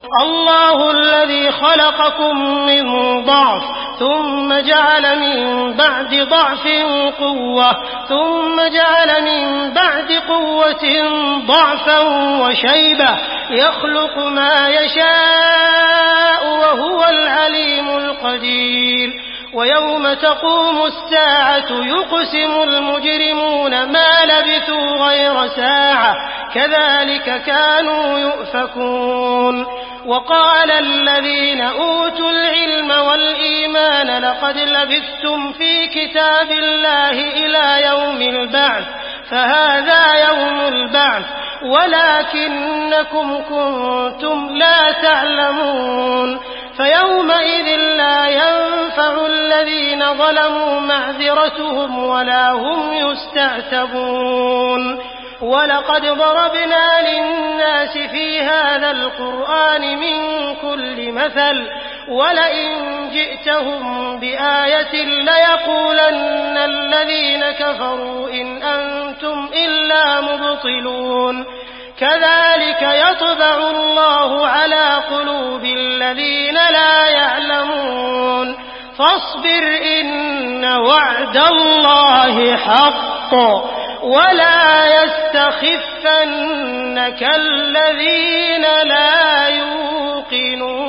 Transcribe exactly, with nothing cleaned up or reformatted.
الله الذي خلقكم من ضعف ثم جعل من بعد ضعف قوة ثم جعل من بعد قوة ضعفا وشيبة يخلق ما يشاء وهو العليم القدير ويوم تقوم الساعة يقسم المجرمون ما لبثوا غير ساعة كذلك كانوا يؤفكون وقال الذين أوتوا العلم والإيمان لقد لبثتم في كتاب الله إلى يوم البعث فهذا يوم البعث ولكنكم كنتم لا تعلمون فيومئذ لا ينفع الذين ظلموا معذرتهم ولا هم يستعتبون ولقد ضربنا للناس في هذا القرآن من كل مثل ولئن جئتهم بآية ليقولن الذين كفروا إن أنتم إلا مبطلون كذلك يطبع الله على قلوب الذين لا يعلمون فاصبر إن وعد الله حق ولا يستخفنك الذين لا يوقنون